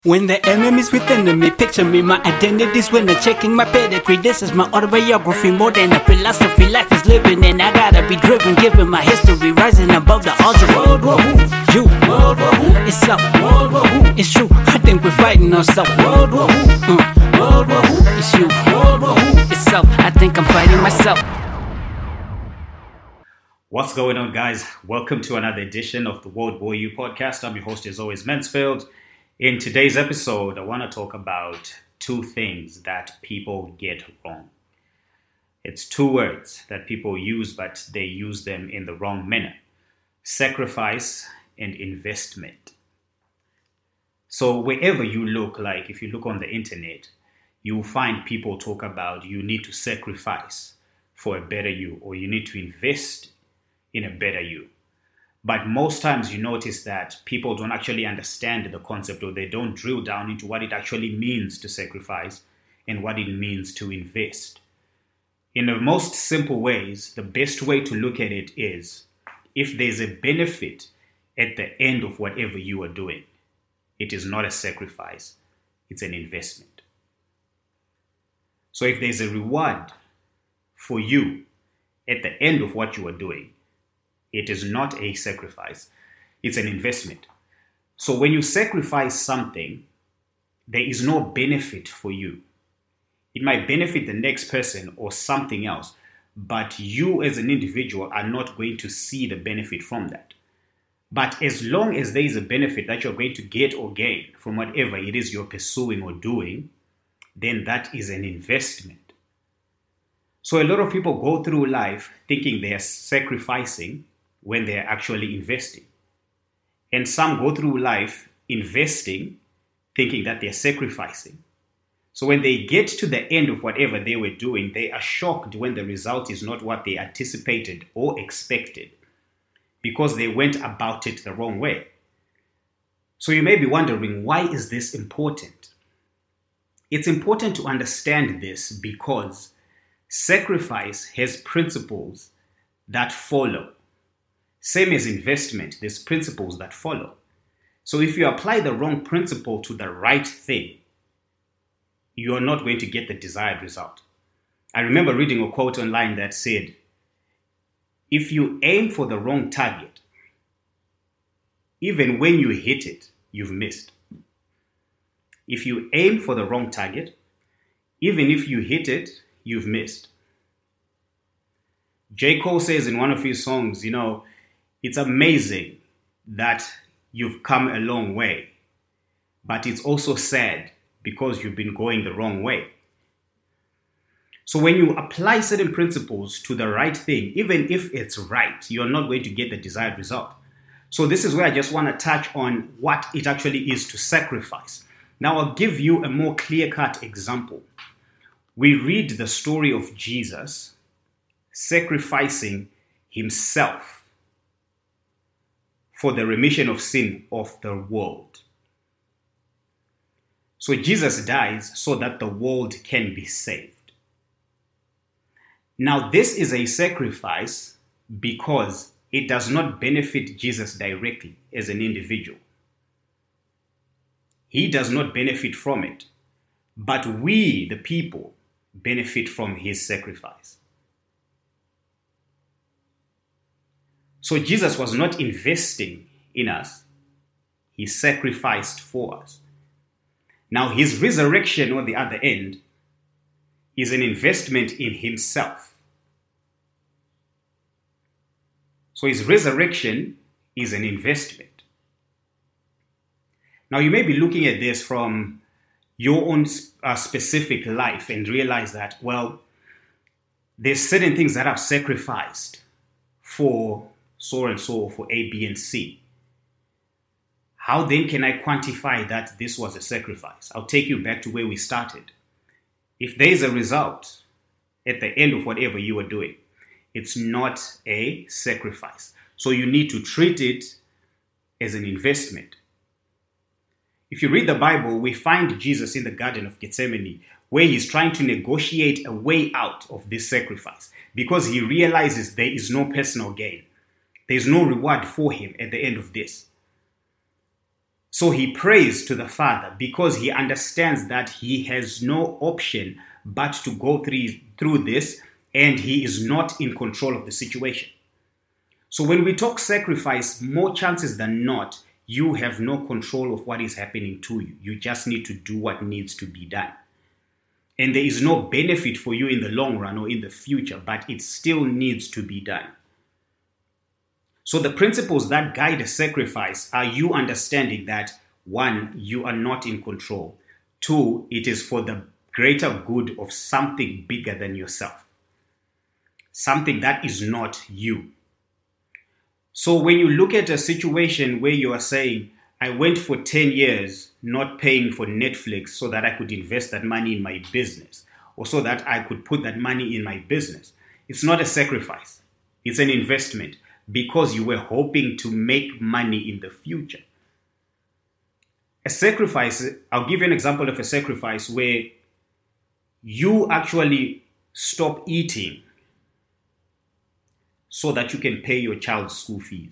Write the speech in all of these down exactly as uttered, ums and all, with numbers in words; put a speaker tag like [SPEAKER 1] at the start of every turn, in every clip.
[SPEAKER 1] When the enemy's within me, picture me, my identity's winner. Checking my pedigree, this is my autobiography. More than a philosophy, life is living and I gotta be driven. Given my history, rising above the odds of World War Who? You, World War Who? It's up, World War Who? It's true, I think we're fighting ourselves. World War Who? Uh, World War Who? It's you, World War Who? It's self, I think I'm fighting myself.
[SPEAKER 2] What's going on, guys? Welcome to another edition of the World War U podcast. I'm your host, as always, Mansfield. In today's episode, I want to talk about two things that people get wrong. It's two words that people use, but they use them in the wrong manner. Sacrifice and investment. So wherever you look, like if you look on the internet, you will find people talk about you need to sacrifice for a better you, or you need to invest in a better you. But most times you notice that people don't actually understand the concept, or they don't drill down into what it actually means to sacrifice and what it means to invest. In the most simple ways, the best way to look at it is if there's a benefit at the end of whatever you are doing, it is not a sacrifice, it's an investment. So if there's a reward for you at the end of what you are doing, it is not a sacrifice, it's an investment. So when you sacrifice something, there is no benefit for you. It might benefit the next person or something else, but you as an individual are not going to see the benefit from that. But as long as there is a benefit that you're going to get or gain from whatever it is you're pursuing or doing, then that is an investment. So a lot of people go through life thinking they are sacrificing when they're actually investing. And some go through life investing, thinking that they're sacrificing. So when they get to the end of whatever they were doing, they are shocked when the result is not what they anticipated or expected, because they went about it the wrong way. So you may be wondering, why is this important? It's important to understand this because sacrifice has principles that follow. Same as investment, there's principles that follow. So if you apply the wrong principle to the right thing, you are not going to get the desired result. I remember reading a quote online that said, if you aim for the wrong target, even when you hit it, you've missed. If you aim for the wrong target, even if you hit it, you've missed. J. Cole says in one of his songs, you know, it's amazing that you've come a long way, but it's also sad because you've been going the wrong way. So when you apply certain principles to the right thing, even if it's right, you're not going to get the desired result. So this is where I just want to touch on what it actually is to sacrifice. Now I'll give you a more clear-cut example. We read the story of Jesus sacrificing himself for the remission of sin of the world. So Jesus dies so that the world can be saved. Now this is a sacrifice because it does not benefit Jesus directly as an individual. He does not benefit from it, but we, the people, benefit from his sacrifice. So Jesus was not investing in us. He sacrificed for us. Now his resurrection on the other end is an investment in himself. So his resurrection is an investment. Now you may be looking at this from your own uh, specific life and realize that, well, there's certain things that I've sacrificed for so and so, for A, B, and C. How then can I quantify that this was a sacrifice? I'll take you back to where we started. If there is a result at the end of whatever you are doing, it's not a sacrifice. So you need to treat it as an investment. If you read the Bible, we find Jesus in the Garden of Gethsemane, where he's trying to negotiate a way out of this sacrifice because he realizes there is no personal gain. There's no reward for him at the end of this. So he prays to the Father because he understands that he has no option but to go through, through this, and he is not in control of the situation. So when we talk sacrifice, more chances than not, you have no control of what is happening to you. You just need to do what needs to be done. And there is no benefit for you in the long run or in the future, but it still needs to be done. So the principles that guide a sacrifice are you understanding that, one, you are not in control. Two, it is for the greater good of something bigger than yourself. Something that is not you. So when you look at a situation where you are saying, I went for ten years not paying for Netflix so that I could invest that money in my business, or so that I could put that money in my business, it's not a sacrifice. It's an investment because you were hoping to make money in the future. A sacrifice, I'll give you an example of a sacrifice where you actually stop eating so that you can pay your child's school fees.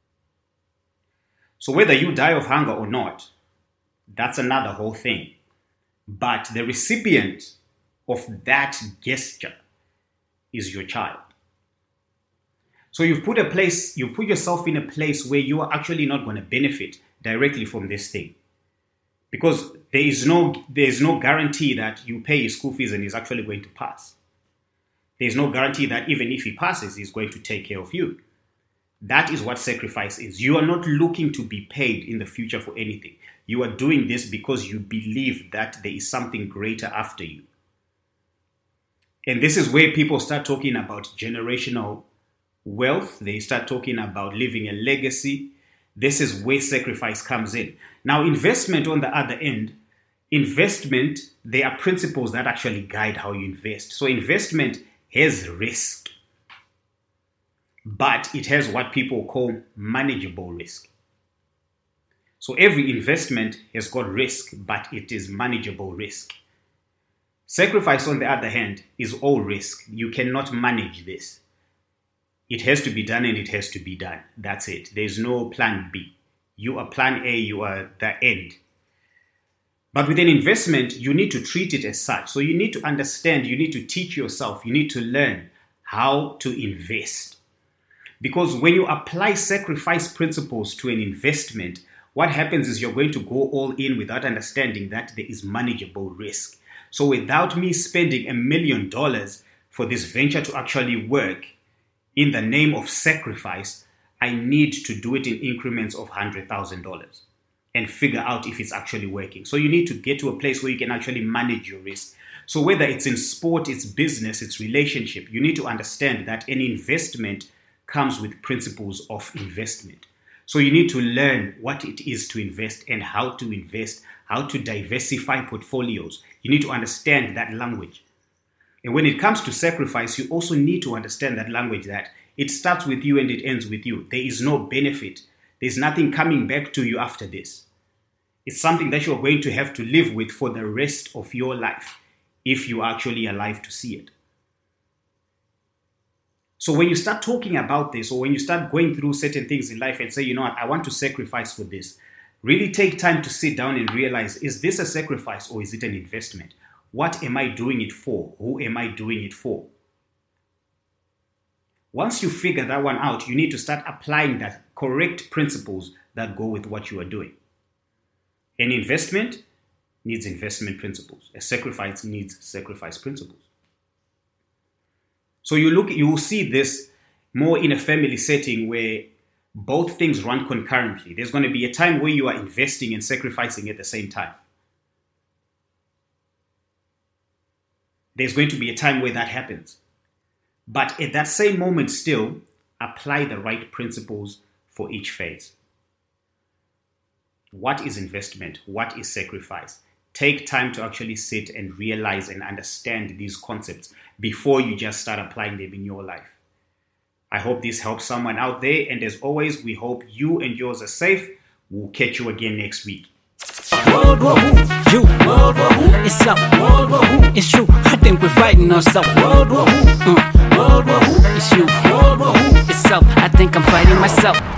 [SPEAKER 2] So whether you die of hunger or not, that's another whole thing. But the recipient of that gesture is your child. So you've put a place, you've put yourself in a place where you are actually not going to benefit directly from this thing. Because there is no, there is no guarantee that you pay his school fees and he's actually going to pass. There's no guarantee that even if he passes, he's going to take care of you. That is what sacrifice is. You are not looking to be paid in the future for anything. You are doing this because you believe that there is something greater after you. And this is where people start talking about generational wealth. They start talking about leaving a legacy. This is where sacrifice comes in. Now, investment on the other end, investment, there are principles that actually guide how you invest. So investment has risk, but it has what people call manageable risk. So every investment has got risk, but it is manageable risk. Sacrifice, on the other hand, is all risk. You cannot manage this. It has to be done and it has to be done. That's it. There's no plan B. You are plan A, you are the end. But with an investment, you need to treat it as such. So you need to understand, you need to teach yourself, you need to learn how to invest. Because when you apply sacrifice principles to an investment, what happens is you're going to go all in without understanding that there is manageable risk. So without me spending a million dollars for this venture to actually work in the name of sacrifice, I need to do it in increments of one hundred thousand dollars. And figure out if it's actually working. So you need to get to a place where you can actually manage your risk. So whether it's in sport, it's business, it's relationship, you need to understand that an investment comes with principles of investment. So you need to learn what it is to invest and how to invest, how to diversify portfolios. You need to understand that language. And when it comes to sacrifice, you also need to understand that language, that it starts with you and it ends with you. There is no benefit. There's nothing coming back to you after this. It's something that you're going to have to live with for the rest of your life if you're actually alive to see it. So when you start talking about this, or when you start going through certain things in life and say, you know what, I want to sacrifice for this, really take time to sit down and realize, is this a sacrifice or is it an investment? What am I doing it for? Who am I doing it for? Once you figure that one out, you need to start applying the correct principles that go with what you are doing. An investment needs investment principles. A sacrifice needs sacrifice principles. So you look, you will see this more in a family setting where both things run concurrently. There's going to be a time where you are investing and sacrificing at the same time. There's going to be a time where that happens. But at that same moment still, apply the right principles for each phase. What is investment? What is sacrifice? Take time to actually sit and realize and understand these concepts before you just start applying them in your life. I hope this helps someone out there. And as always, we hope you and yours are safe. We'll catch you again next week.
[SPEAKER 1] World War Who? You. World War Who? It's up. World War Who? It's true. I think we're fighting ourselves. World War Who? Uh. World War Who? It's you. World War Who? It's self. I think I'm fighting myself.